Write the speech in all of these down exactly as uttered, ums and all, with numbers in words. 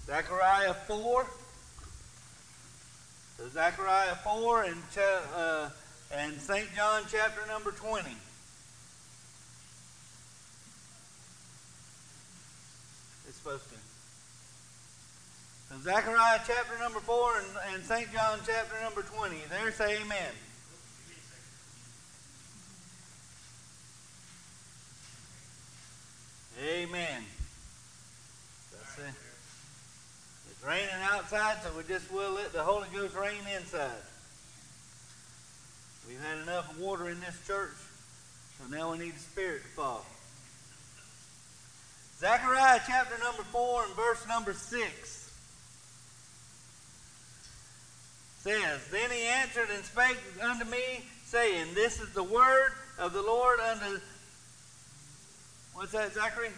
Zechariah four. So Zechariah four and, uh, and Saint John chapter number twenty. It's supposed to. So Zechariah chapter number four and, and Saint John chapter number twenty. There, say amen. Amen. That's it. It's raining outside, so we just will let the Holy Ghost rain inside. We've had enough water in this church, so now we need the Spirit to fall. Zechariah chapter number four and verse number six says, Then he answered and spake unto me, saying, This is the word of the Lord unto... What's that, Zachary?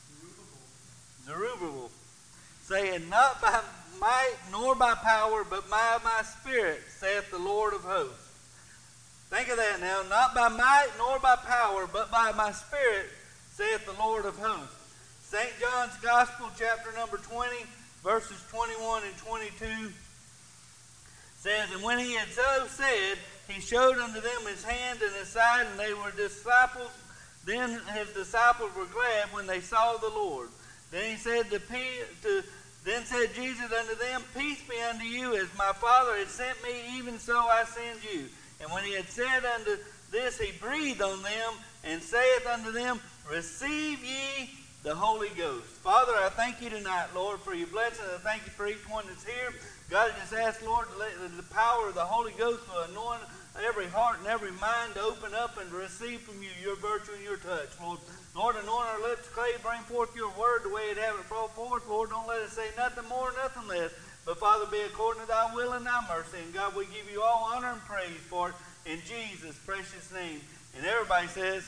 Zerubbabel. Zerubbabel. Saying, Not by might nor by power, but by my Spirit, saith the Lord of hosts. Think of that now. Not by might nor by power, but by my Spirit, saith the Lord of hosts. Saint John's Gospel, chapter number twenty, verses twenty-one and twenty-two, says, And when he had so said, he showed unto them his hand and his side, and they were disciples. Then his disciples were glad when they saw the Lord. Then he said to, to then said Jesus unto them, Peace be unto you, as my Father has sent me, even so I send you. And when he had said unto this, he breathed on them, and saith unto them, Receive ye the Holy Ghost. Father, I thank you tonight, Lord, for your blessing. I thank you for each one that's here. God, I just ask, Lord, to let the power of the Holy Ghost to anoint every heart and every mind to open up and to receive from you your virtue and your touch, Lord. Lord, anoint our lips, clay, bring forth your word the way it have it brought forth. Lord, don't let us say nothing more, nothing less. But, Father, be according to thy will and thy mercy. And, God, we give you all honor and praise for it in Jesus' precious name. And everybody says,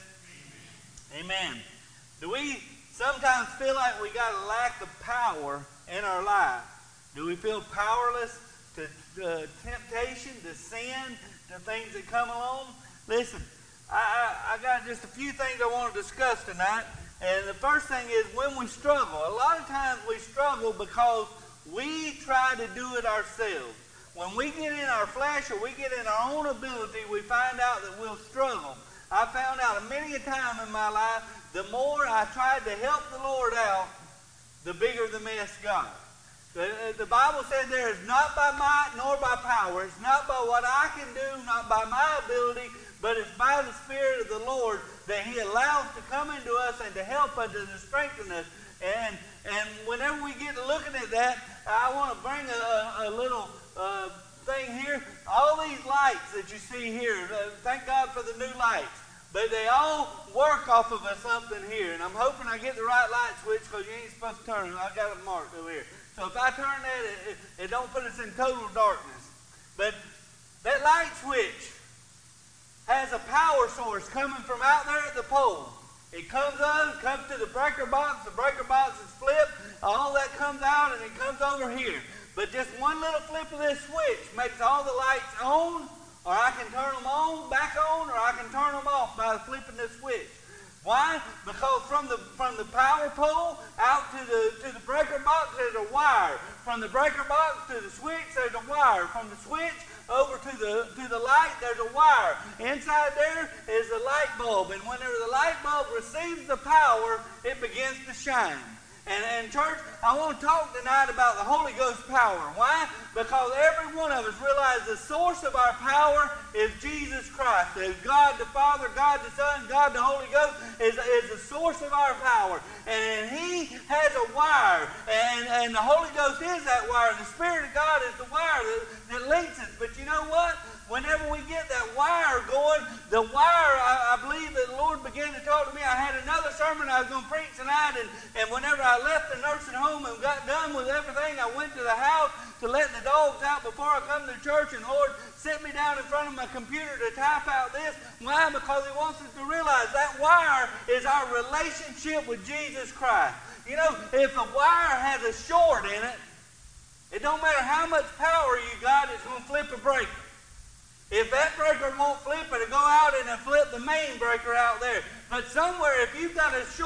Amen. Amen. Do we sometimes feel like we got a lack of power in our life? Do we feel powerless to uh, temptation, to sin, to things that come along? Listen, I, I, I got just a few things I want to discuss tonight. And the first thing is when we struggle. A lot of times we struggle because we try to do it ourselves. When we get in our flesh or we get in our own ability, we find out that we'll struggle. I found out many a time in my life, the more I tried to help the Lord out, the bigger the mess got. The, the Bible said there is not by might nor by power. It's not by what I can do, not by my ability, but it's by the Spirit of the Lord that he allows to come into us and to help us and to strengthen us. And and whenever we get to looking at that, I want to bring a, a little uh, thing here. All these lights that you see here, uh, thank God for the new lights. But they all work off of a something here. And I'm hoping I get the right light switch because you ain't supposed to turn it. I got it marked over here. So if I turn that, it, it, it don't put us in total darkness. But that light switch has a power source coming from out there at the pole. It comes on, comes to the breaker box. The breaker box is flipped. All that comes out and it comes over here. But just one little flip of this switch makes all the lights on, or I can turn them on, back on, or I can turn them off by flipping this switch. Why? Because from the from the power pole out to the to the breaker box there's a wire. From the breaker box to the switch there's a wire. From the switch over to the to the light there's a wire. Inside there is a light bulb, and whenever the light bulb receives the power, it begins to shine. And, and church, I want to talk tonight about the Holy Ghost power. Why? Because every one of us realize the source of our power is Jesus Christ. Is God the Father, God the Son, God the Holy Ghost is, is the source of our power. And he has a wire. And, and the Holy Ghost is that wire. The Spirit of God is the wire that, that links us. But you know what? Whenever we get that wire going, the wire, I, I believe that the Lord began to talk to me. I had another sermon I was going to preach tonight, and, and whenever I left the nursing home and got done with everything, I went to the house to let the dogs out before I come to church, and the Lord set me down in front of my computer to type out this. Why? Because he wants us to realize that wire is our relationship with Jesus Christ. You know, if the wire has a short in it, it don't matter how much power you got, it's going to flip a breaker. If that breaker won't flip, it'll go out and it'll flip the main breaker out there. But somewhere, if you've got a short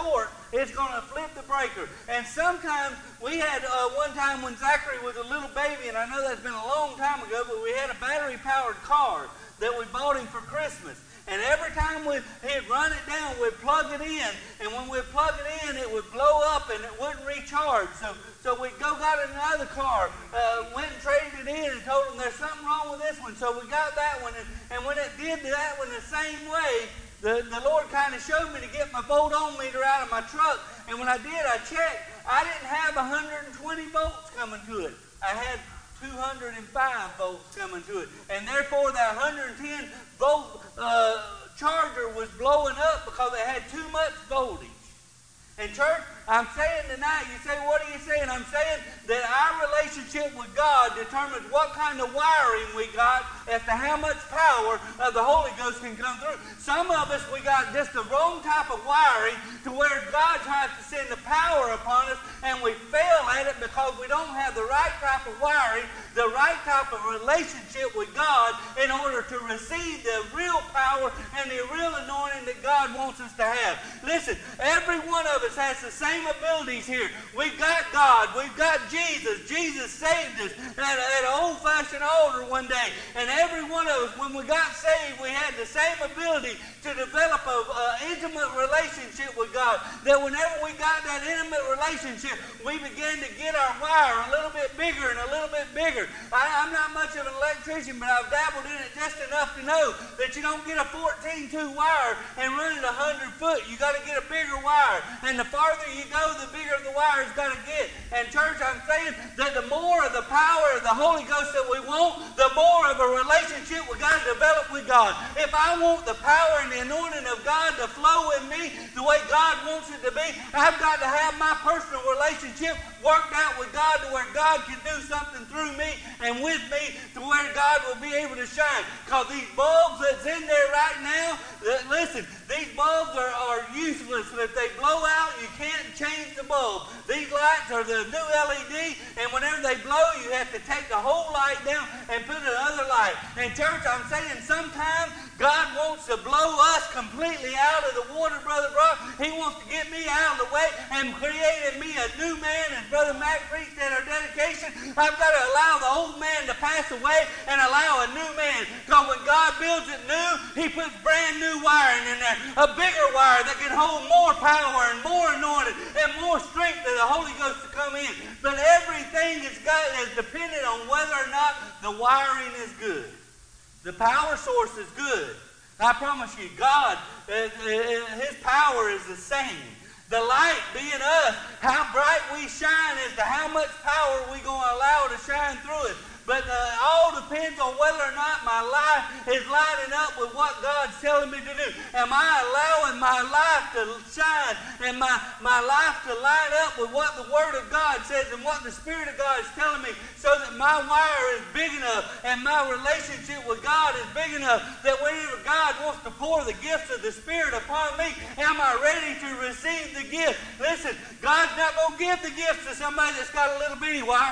It's going to flip the breaker. And sometimes we had uh, one time when Zachary was a little baby, and I know that's been a long time ago, but we had a battery-powered car that we bought him for Christmas. And every time we, he'd run it down, we'd plug it in. And when we'd plug it in, it would blow up and it wouldn't recharge. So so we'd go got another car, uh, went and traded it in and told them there's something wrong with this one. So we got that one. And, and when it did that one the same way, the, the Lord kind of showed me to get my volt-on meter out of my truck. And when I did, I checked. I didn't have one hundred twenty volts coming to it. I had two hundred five volts coming to it. And therefore, that one hundred ten volt uh, charger was blowing up because it had too much voltage. And church, I'm saying tonight, you say, what are you saying? I'm saying that our relationship with God determines what kind of wiring we got as to how much power of the Holy Ghost can come through. Some of us, we got just the wrong type of wiring to where God tries to send the power upon us, and we fail at it because we don't have the right type of wiring, the right type of relationship with God in order to receive the real power and the real anointing that God wants us to have. Listen, every one of us has the same abilities here. We've got God. We've got Jesus. Jesus saved us at, at an old-fashioned altar one day. And every one of us, when we got saved, we had the same ability to develop an intimate relationship with God. That whenever we got that intimate relationship, we began to get our wire a little bit bigger and a little bit bigger. I, I'm not much of an electrician, but I've dabbled in it just enough to know that you don't get a fourteen two wire and run it one hundred foot. You got to get a bigger wire. And the farther you go, the bigger the wire's got to get. And church, I'm saying that the more of the power of the Holy Ghost that we want, the more of a relationship we got to develop with God. If I want the power and the anointing of God to flow in me the way God wants it to be, I've got to have my personal relationship worked out with God to where God can do something through me and with me to where God will be able to shine. Because these bulbs that's in there right now, listen, these bulbs are, are useless. If they blow out, you can't change the bulb. These lights are the new L E D, and whenever they blow, you have to take the whole light down and put another light. And church, I'm saying sometimes God wants to blow us completely out of the water, Brother Brock. He wants to get me out of the way and create in me a new man. As Brother Mac preached at our dedication, I've got to allow the old man to pass away and allow a new man. Because when God builds it new, He puts brand new wiring in there. A bigger wire that can hold more power and more anointing and more strength of the Holy Ghost to come in. But everything is, got, is dependent on whether or not the wiring is good. The power source is good. I promise you, God, uh, His power is the same. The light being us, how bright we shine as to how much power we're going to allow to shine through it. But uh, it all depends on whether or not my life is lining up with what God's telling me to do. Am I allowing my life to shine and my, my life to line up with what the Word of God says and what the Spirit of God is telling me, so that my wire is big enough and my relationship with God is big enough that whenever God wants to pour the gifts of the Spirit upon me, am I ready to receive the gift? Listen, God's not going to give the gifts to somebody that's got a little bitty wire.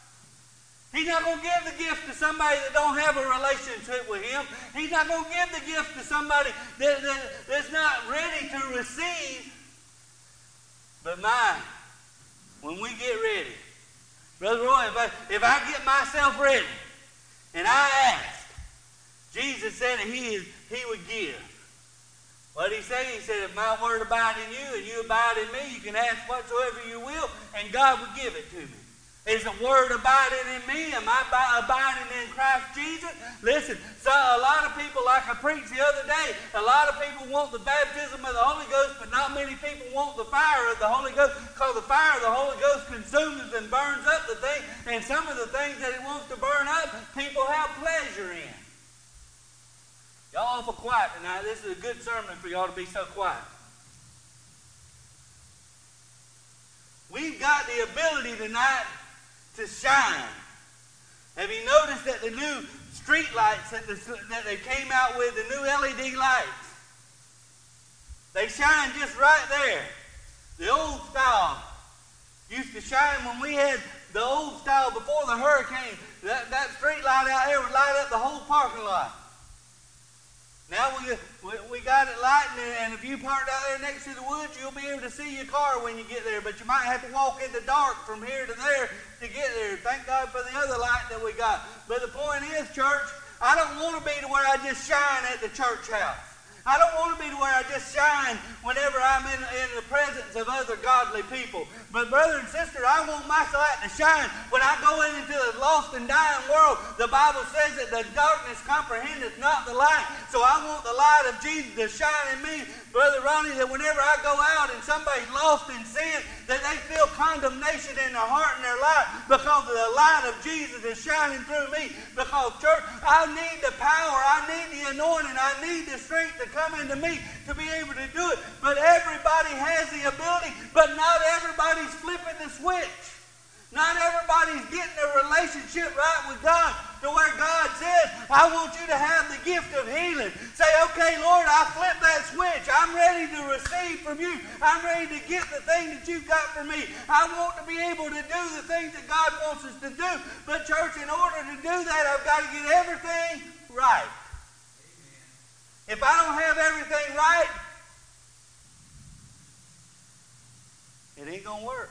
He's not going to give the gift to somebody that don't have a relationship with Him. He's not going to give the gift to somebody that, that, that's not ready to receive. But my, when we get ready, Brother Roy, if I, if I get myself ready and I ask, Jesus said that he, is, he would give. What did He say? He said, if my word abide in you and you abide in me, you can ask whatsoever you will, and God will give it to me. Is the Word abiding in me? Am I abiding in Christ Jesus? Listen, so a lot of people, like I preached the other day, a lot of people want the baptism of the Holy Ghost, but not many people want the fire of the Holy Ghost, because the fire of the Holy Ghost consumes and burns up the thing, and some of the things that it wants to burn up, people have pleasure in. Y'all awful quiet tonight. This is a good sermon for y'all to be so quiet. We've got the ability tonight to shine. Have you noticed that the new street lights that, the, that they came out with, the new L E D lights, they shine just right there. The old style used to shine when we had the old style before the hurricane. That, that street light out there would light up the whole parking lot. Now we, we, we got it lighting, and if you parked out there next to the woods, you'll be able to see your car when you get there. But you might have to walk in the dark from here to there to get there. Thank God for the other light that we got. But the point is, church, I don't want to be to where I just shine at the church house. I don't want to be to where I just shine whenever I'm in, in the presence of other godly people. But brother and sister, I want my light to shine when I go into the lost and dying world. The Bible says that the darkness comprehendeth not the light. So I want the light of Jesus to shine in me, Brother Ronnie, that whenever I go out and somebody's lost in sin, that they feel condemnation in their heart and their life because of the light of Jesus is shining through me. Because, church, I need the power, I need the anointing, I need the strength to come into me to be able to do it. But everybody has the ability, but not everybody's flipping the switch. Not everybody's getting a relationship right with God to where God says, I want you to have the gift of healing. Say, okay, Lord, I flip that switch. I'm ready to receive from you. I'm ready to get the thing that you've got for me. I want to be able to do the things that God wants us to do. But church, in order to do that, I've got to get everything right. Amen. If I don't have everything right, it ain't going to work.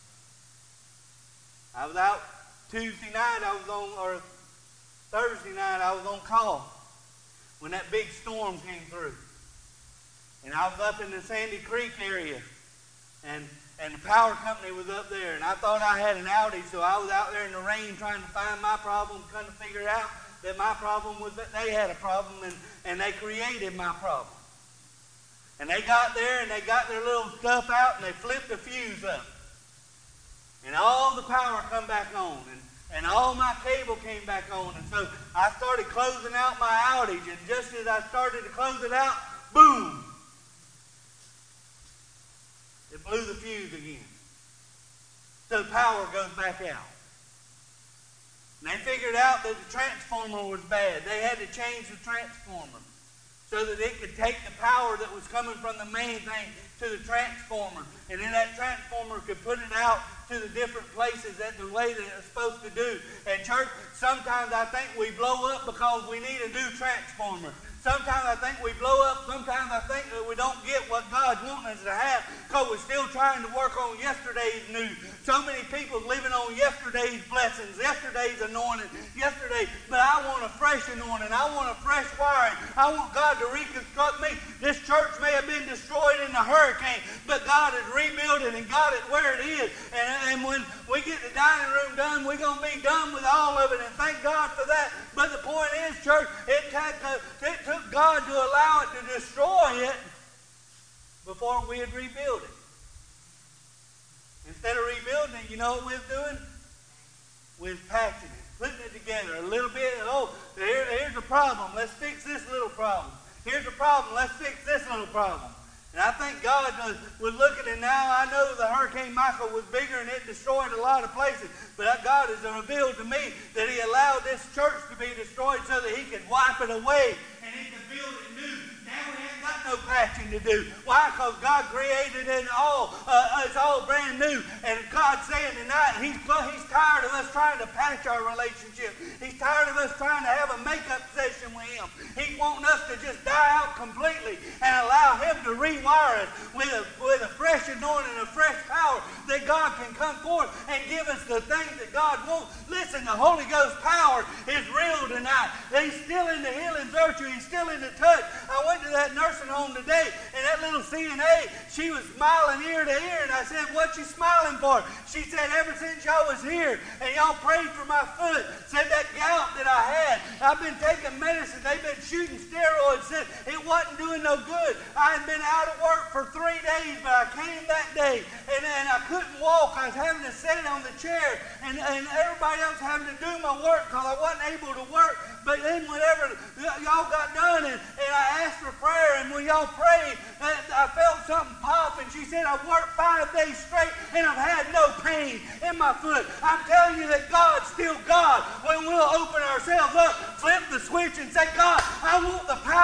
I was out Tuesday night, I was on, or Thursday night, I was on call when that big storm came through. And I was up in the Sandy Creek area, and, and the power company was up there, and I thought I had an outage, so I was out there in the rain trying to find my problem, trying to figure out that my problem was that they had a problem, and, and they created my problem. And they got there, and they got their little stuff out, and they flipped the fuse up. And all the power come back on, and, and all my cable came back on. And so I started closing out my outage, and just as I started to close it out, boom! It blew the fuse again. So the power goes back out. And they figured out that the transformer was bad. They had to change the transformer so that it could take the power that was coming from the main thing to the transformer. And then that transformer could put it out to the different places that the way that it's supposed to do. And church, sometimes I think we blow up because we need a new transformer. Sometimes I think we blow up. Sometimes I think that we don't get what God's wanting us to have because we're still trying to work on yesterday's news. So many people living on yesterday's blessings, yesterday's anointing, yesterday. But I want a fresh anointing. I want a fresh wiring. I want God to reconstruct me. This church may have been destroyed in the hurricane, but God is rebuilding and got it where it is. And, and when we get the dining room done, we're going to be done with all of it. And thank God for that. But the point is, church, it took, it took God to allow it to destroy it before we would rebuild it. Instead of rebuilding it, you know what we was doing? We was patching it, putting it together a little bit. Oh, here, here's a problem. Let's fix this little problem. Here's a problem. Let's fix this little problem. And I think God was, was looking, and now I know the Hurricane Michael was bigger and it destroyed a lot of places. But God has revealed to me that He allowed this church to be destroyed so that He could wipe it away and He could build it new. Now we ain't got no patching to do. Why? Because God created it all. Uh, it's all brand new. And God's saying tonight, he's, he's tired of us trying to patch our relationship. He's tired of us trying to have a makeup session with Him. He's wanting us to just die out completely and allow Him to rewire us with a, with a fresh anointing, a fresh power that God can come forth and give us the things that God wants. Listen, the Holy Ghost power is real tonight. He's still in the healing virtue. He's still in the touch. I went to that nursing home today, and that little C N A, she was smiling ear to ear, and I said, what you smiling for? She said, ever since y'all was here, and y'all prayed for my foot, said that gout that I had, I've been taking medicine, they've been shooting steroids, said it wasn't doing no good. I had been out of work for three days, but I came that day, and, and I couldn't walk. I was having to sit on the chair, and, and everybody else having to do my work because I wasn't able to work. But then whenever y'all got done, and, and I asked for prayer, and when y'all prayed, I felt something pop, and she said, I've worked five days straight, and I've had no pain in my foot. I'm telling you that God's still God when we'll open ourselves up, flip the switch, and say, God, I want the power.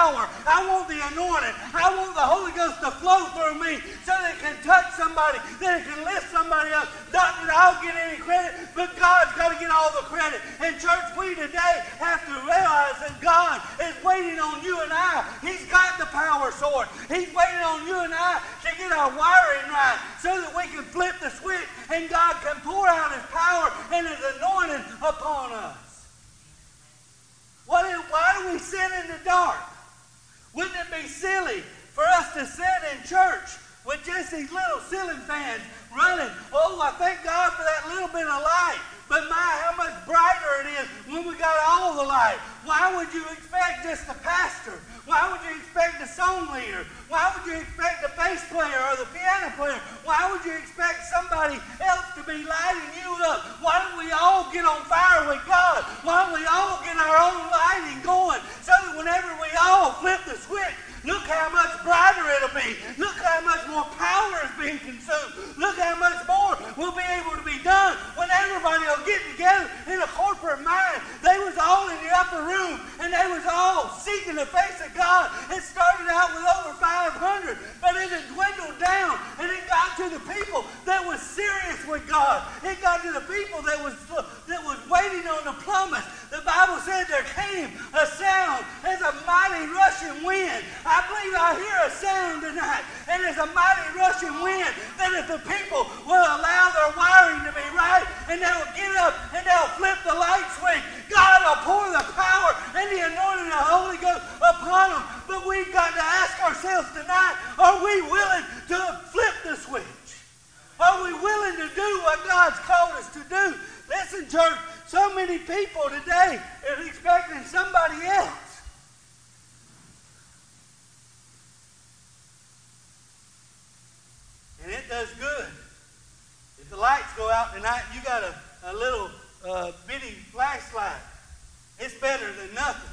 I want the anointing. I want the Holy Ghost to flow through me so that it can touch somebody, that it can lift somebody up. Not that I'll get any credit, but God's got to get all the credit. And church, we today have to realize that God is waiting on you and I. He's got the power source. He's waiting on you and I to get our wiring right so that we can flip the switch and God can pour out His power and His anointing upon us. What is, why do we sit in the dark? Wouldn't it be silly for us to sit in church with just these little ceiling fans running? Oh, I thank God for that little bit of light. But my, how much brighter it is when we got all the light. Why would you expect just the pastor? Why would you expect the song leader? Why would you expect the bass player or the piano player? Why would you expect somebody else to be lighting you up? Why don't we all get on fire with God? Why don't we all get our own lighting going so that whenever we all flip the switch, look how much brighter it'll be. Look how much more power is being consumed. Look how much more will be able to be done when everybody will get together in a corporate mind. They was all in the upper room and they was all seeking the face of God. It started out with over five hundred, but it had dwindled down and it got to the people that was serious with God. It got to the people that was, that was waiting on the promise. The Bible said there came a sound as a mighty rushing wind. I believe I hear a sound tonight, and it's a mighty rushing wind that if the people will allow their wiring to be right, and they'll get up and they'll flip the light switch, God will pour the power and the anointing of the Holy Ghost upon them. But we've got to ask ourselves tonight, are we willing to flip the switch? Are we willing to do what God's called us to do? Listen, church, so many people today are expecting somebody else. And it does good. If the lights go out tonight, you got a, a little uh, bitty flashlight. It's better than nothing.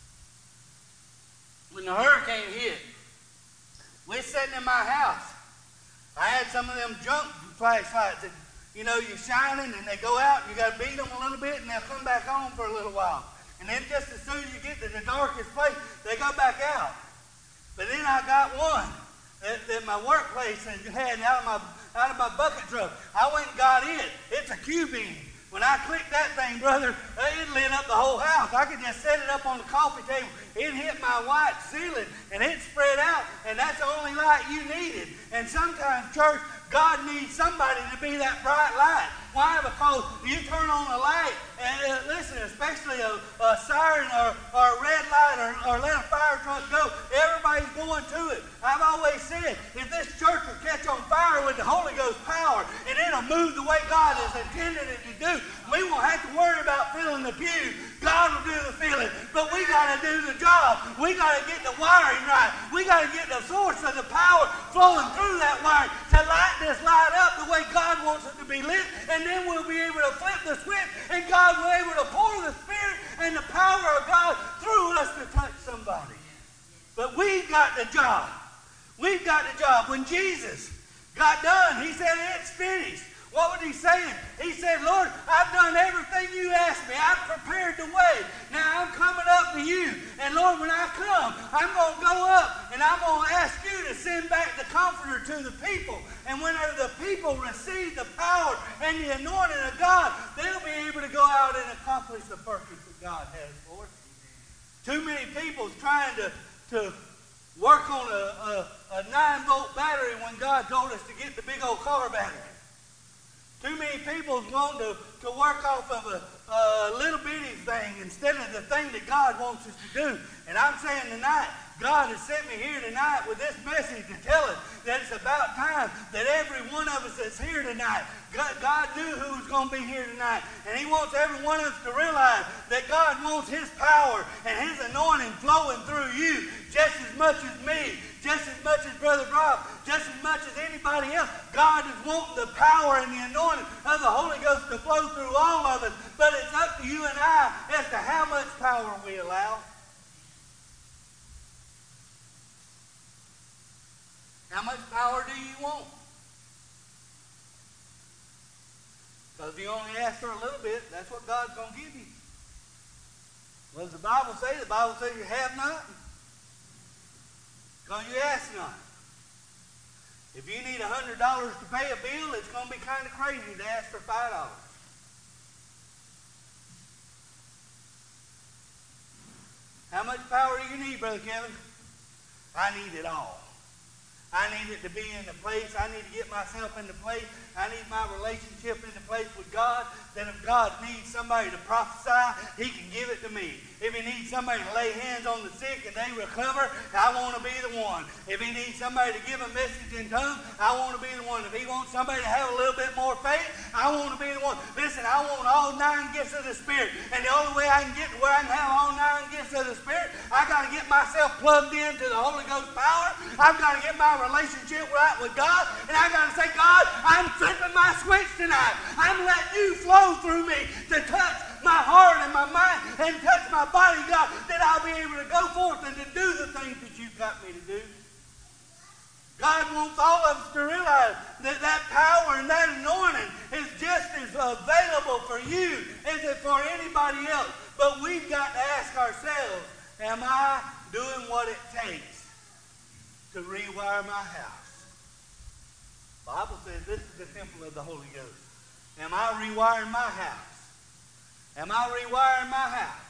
When the hurricane hit, we're sitting in my house. I had some of them junk flashlights that, you know, you're shining and they go out and you got to beat them a little bit and they'll come back on for a little while. And then just as soon as you get to the darkest place, they go back out. But then I got one that, that my workplace had out of my out of my bucket truck. I went and got it. It's a Q-beam. When I clicked that thing, brother, it lit up the whole house. I could just set it up on the coffee table. It hit my white ceiling, and it spread out, and that's the only light you needed. And sometimes, church, God needs somebody to be that bright light. Why? Because you turn on a light, and uh, listen, especially a, a siren or, or a red light or, or let a fire truck go, everybody's going to it. I've always said, if this church will catch on fire with the Holy Ghost power, and it'll move the way God has intended it to do, we won't have to worry about filling the pew. God will do the filling, but we got to do the job. We got to get the wiring right. We got to get the source of the power flowing through that wiring to light this light up the way God wants it to be lit, and then we'll be able to flip the switch, and God will be able to pour the Spirit and the power of God through us to touch somebody. But we've got the job. We've got the job. When Jesus got done, He said, it's finished. What was He saying? He said, Lord, I've done everything you asked me. I've prepared the way. Now I'm coming up to you. And Lord, when I come, I'm going to go up and I'm going to ask you to send back the Comforter to the people. And whenever the people receive the power and the anointing of God, they'll be able to go out and accomplish the purpose that God has for us. Too many people trying to, to work on a, a, a nine volt battery when God told us to get the big old car battery. Too many people want to, to work off of a, a little bitty thing instead of the thing that God wants us to do. And I'm saying tonight, God has sent me here tonight with this message to tell us that it's about time that every one of us that's here tonight, God, God knew who was going to be here tonight. And He wants every one of us to realize that God wants His power and His anointing flowing through you just as much as me, just as much as Brother Rob, just as much as anybody else. God is wanting the power and the anointing of the Holy Ghost to flow through all of us. But it's up to you and I as to how much power we allow. How much power do you want? Because if you only ask for a little bit, that's what God's going to give you. What does the Bible say? The Bible says you have not, Because you ask not. If you need one hundred dollars to pay a bill, it's going to be kind of crazy to ask for five dollars. How much power do you need, Brother Kevin? I need it all. I need it to be in the place. I need to get myself into place. I need my relationship into place with God. Then if God needs somebody to prophesy, He can give it to me. If He needs somebody to lay hands on the sick and they recover, I want to be the one. If He needs somebody to give a message in tongues, I want to be the one. If He wants somebody to have a little bit more faith, I want to be the one. Listen, I want all nine gifts of the Spirit. And the only way I can get to where I can have all nine gifts of the Spirit, I got to get myself plugged into the Holy Ghost power. I've got to get my relationship right with God. And I got to say, God, I'm flipping my switch tonight. I'm letting you flow through me to touch my heart and my mind and touch my body, God, that I'll be able to go forth and to do the things that you've got me to do. God wants all of us to realize that that power and that anointing is just as available for you as it for anybody else. But we've got to ask ourselves, am I doing what it takes to rewire my house? The Bible says this is the temple of the Holy Ghost. Am I rewiring my house? Am I rewiring my house?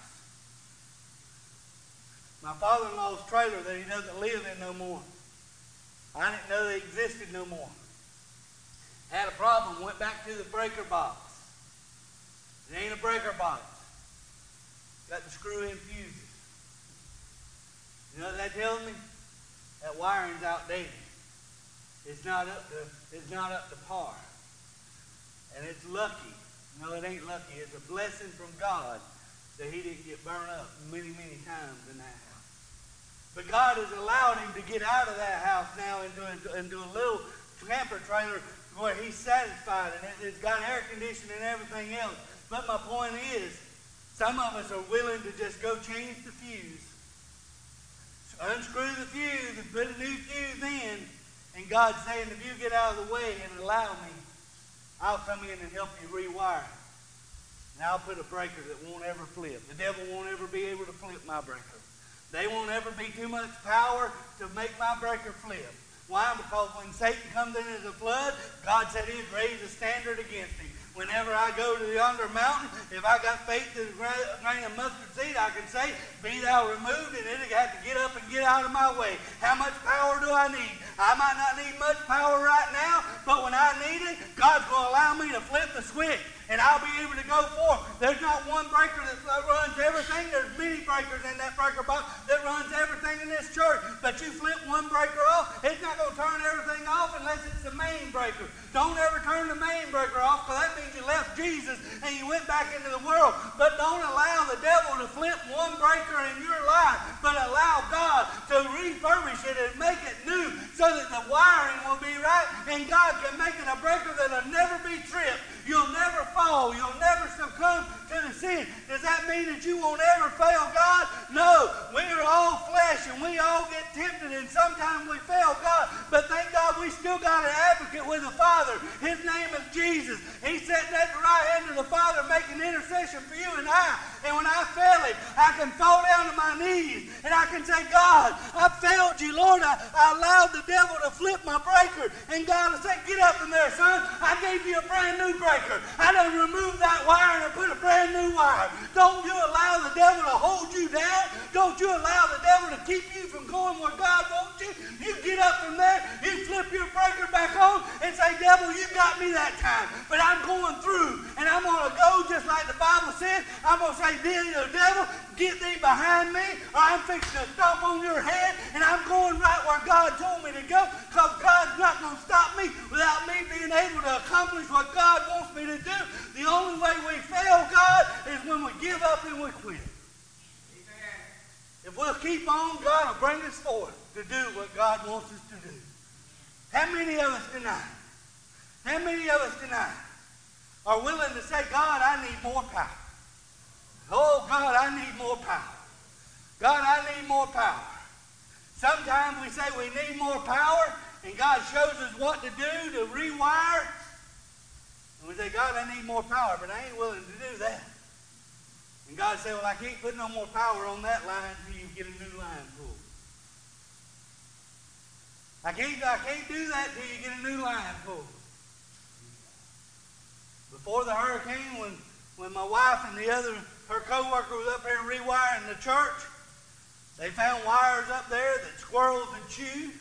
My father-in-law's trailer that he doesn't live in no more, I didn't know they existed no more. Had a problem, went back to the breaker box. It ain't a breaker box. Got the screw-in fuses. You know what that tells me? That wiring's outdated. It's not up to, it's not up to par. And it's lucky. No, it ain't lucky. It's a blessing from God that he didn't get burned up many, many times in that house. But God has allowed him to get out of that house now into a, into a little camper trailer where he's satisfied, and it, it's got air conditioning and everything else. But my point is, some of us are willing to just go change the fuse, unscrew the fuse and put a new fuse in, and God's saying, if you get out of the way and allow me, I'll come in and help you rewire. And I'll put a breaker that won't ever flip. The devil won't ever be able to flip my breaker. They won't ever be too much power to make my breaker flip. Why? Because when Satan comes in as a flood, God said he'd raise a standard against him. Whenever I go to yonder mountain, if I got faith to the grain of mustard seed, I can say, be thou removed, and it'll have to get up and get out of my way. How much power do I need? I might not need much power right now, but when I need it, God's going to allow me to flip the switch, and I'll be able to go forth. There's not one breaker that runs everything. There's many breakers in that breaker box that runs everything in this church. But you flip one breaker off, it's not going to turn everything off unless it's the main breaker. Don't ever turn the main breaker off, because that means you left Jesus and you went back into the world. But don't allow the devil to flip one breaker in your life, but allow God to refurbish it and make it new so that the wiring will be right, and God can make it a breaker that'll never be tripped. You'll never fall. You'll never succumb to the sin. Does that mean that you won't ever fail God? No. We're all flesh and we all get tempted, and sometimes we fail God. But thank God we still got an advocate with the Father. His name is Jesus. He's sitting at the right hand of the Father making intercession for you and I. And when I fail him, I can fall down to my knees and I can say, God, I failed you, Lord. I, I allowed the devil to flip my breaker. And God will say, get up from there, son. I gave you a brand new breaker. I done removed that wire and put a brand new wire. Don't you allow the devil to hold you down. Don't you allow the devil to keep you from going where God wants you. You get up from there, you flip your breaker back on and say, devil, you got me that time. But I'm going through and I'm going to go just like the Bible said. I'm going to say, the devil, get thee behind me, or I'm fixing to stomp on your head, and I'm going right where God told me to go, because God's not going to stop me without me being able to accomplish what God wants me to do. The only way we fail God is when we give up and we quit. Amen. If we'll keep on, God will bring us forth to do what God wants us to do. How many of us tonight, how many of us tonight are willing to say, God, I need more power? Oh, God, I need more power. God, I need more power. Sometimes we say we need more power, and God shows us what to do to rewire. And we say, God, I need more power, but I ain't willing to do that. And God said, well, I can't put no more power on that line until you get a new line pulled. I can't, I can't do that till you get a new line pulled. Before the hurricane, when, when my wife and the other, her co-worker was up here rewiring the church, they found wires up there that squirrels had chewed,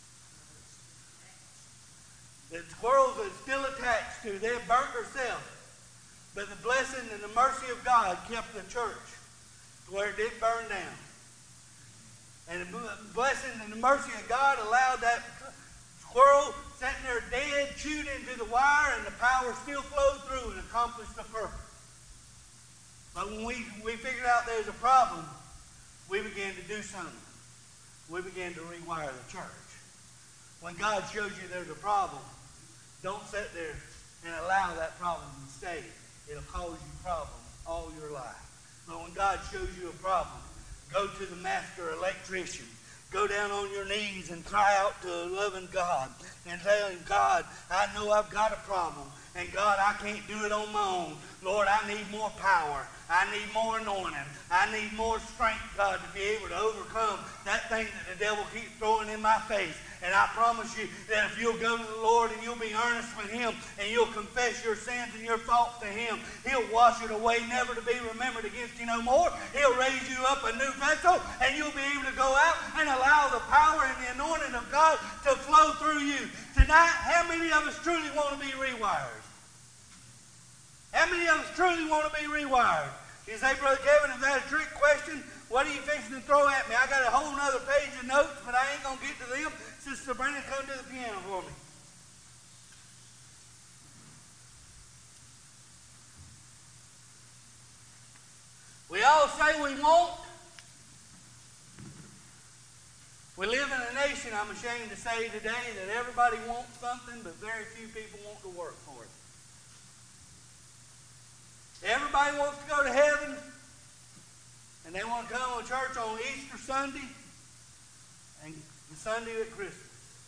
that squirrels had still attached to. They had burnt themselves. But the blessing and the mercy of God kept the church to where it didn't burn down. And the blessing and the mercy of God allowed that squirrel sitting there dead, chewed into the wire, and the power still flowed through and accomplished the purpose. But when we, we figured out there's a problem, we began to do something. We began to rewire the church. When God shows you there's a problem, don't sit there and allow that problem to stay. It'll cause you problems all your life. But when God shows you a problem, go to the master electrician. Go down on your knees and cry out to a loving God and tell him, God, I know I've got a problem. And God, I can't do it on my own. Lord, I need more power. I need more anointing. I need more strength, God, to be able to overcome that thing that the devil keeps throwing in my face. And I promise you that if you'll go to the Lord and you'll be earnest with him and you'll confess your sins and your faults to him, he'll wash it away, never to be remembered against you no more. He'll raise you up a new vessel and you'll be able to go out and allow the power and the anointing of God to flow through you. Tonight, how many of us truly want to be rewired? How many of us truly want to be rewired? You say, Brother Kevin, is that a trick question? What are you fixing to throw at me? I got a whole other page of notes, but I ain't going to get to them. Sister Brenda, come to the piano for me. We all say we want. We live in a nation, I'm ashamed to say today, that everybody wants something, but very few people want to work for it. Everybody wants to go to heaven, and they want to come to church on Easter Sunday and the Sunday at Christmas.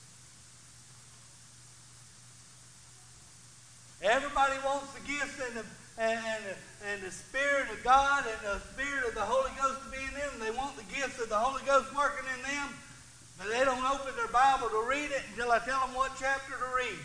Everybody wants the gifts and the, and, and, the, and the Spirit of God and the Spirit of the Holy Ghost to be in them. They want the gifts of the Holy Ghost working in them, but they don't open their Bible to read it until I tell them what chapter to read.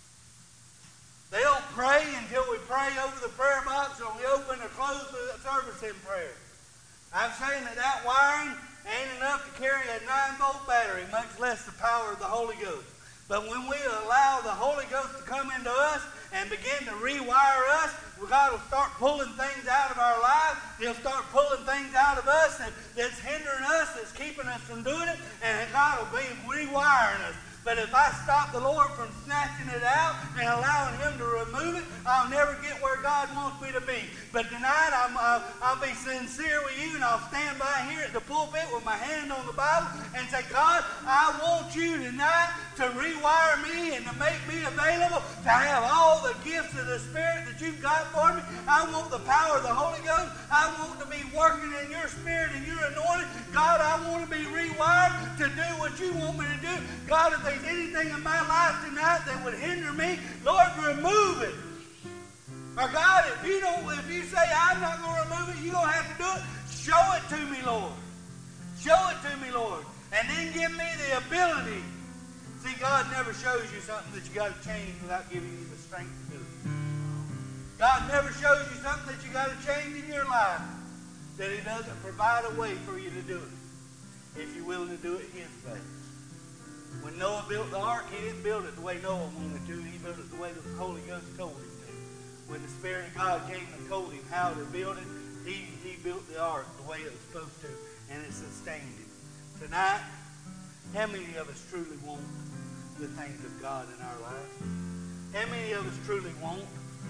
They don't pray until we pray over the prayer box or we open or close the service in prayer. I'm saying that that wiring ain't enough to carry a nine volt battery, much less the power of the Holy Ghost. But when we allow the Holy Ghost to come into us and begin to rewire us, God will start pulling things out of our lives. He'll start pulling things out of us that, that's hindering us, that's keeping us from doing it, and God will be rewiring us. But if I stop the Lord from snatching it out and allowing him to remove it, I'll never get where God wants me to be. But tonight, I'm, uh, I'll be sincere with you, and I'll stand by here at the pulpit with my hand on the Bible and say, God, I want you tonight to rewire me and to make me available to have all the gifts of the Spirit that you've got for me. I want the power of the Holy Ghost. I want to be working in your Spirit and your anointing. God, I want to be rewired to do what you want me to do. God, if there's anything in my life tonight that would hinder me, Lord, remove it. Or God, if you don't, if you say I'm not going to remove it, you're going to have to do it. Show it to me, Lord. Show it to me, Lord. And then give me the ability. See, God never shows you something that you got to change without giving you the strength to do it. God never shows you something that you got to change in your life that he doesn't provide a way for you to do it if you're willing to do it his way. When Noah built the ark, he didn't build it the way Noah wanted to. He built it the way the Holy Ghost told him to. When the Spirit of God came and told him how to build it, he, he built the ark the way it was supposed to, and it sustained him. Tonight, how many of us truly want the things of God in our lives? How many of us truly want?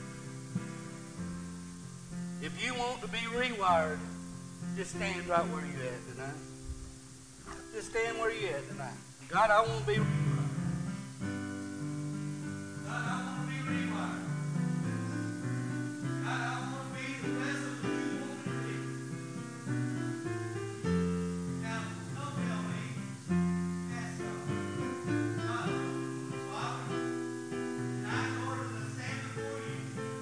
If you want to be rewired, just stand right where you're at tonight. Just stand where you're at tonight. God, I want to be rewired. God, I want to be rewired.